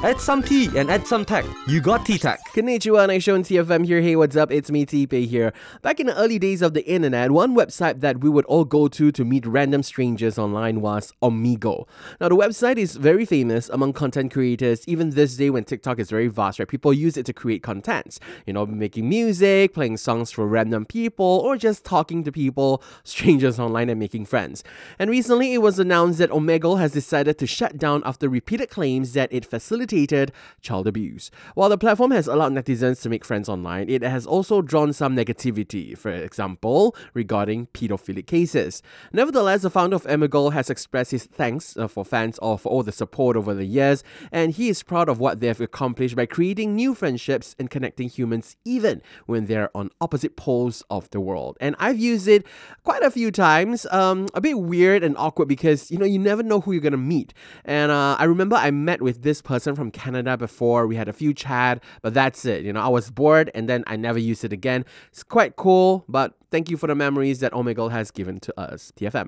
Add some tea and add some tech. You got T-Tech. Konnichiwa, Naisho and TFM here. Hey, what's up? It's me, T-Pei here. Back in the early days of the internet, one website that we would all go to meet random strangers online was Omegle. Now, the website is very famous among content creators. Even this day when TikTok is very vast, right? People use it to create contents. You know, making music, playing songs for random people, or just talking to people, strangers online and making friends. And recently, it was announced that Omegle has decided to shut down after repeated claims that it facilitated child abuse. While the platform has allowed netizens to make friends online, it has also drawn some negativity, for example, regarding pedophilic cases. Nevertheless, the founder of Omegle has expressed his thanks for fans for all the support over the years, and he is proud of what they have accomplished by creating new friendships and connecting humans even when they're on opposite poles of the world. And I've used it quite a few times, a bit weird and awkward because, you never know who you're going to meet. And I remember I met with this person from Canada before. We had a few chat, but that's it. I was bored and then I never used it again. It's quite cool, but thank you for the memories that Omegle has given to us. TFM.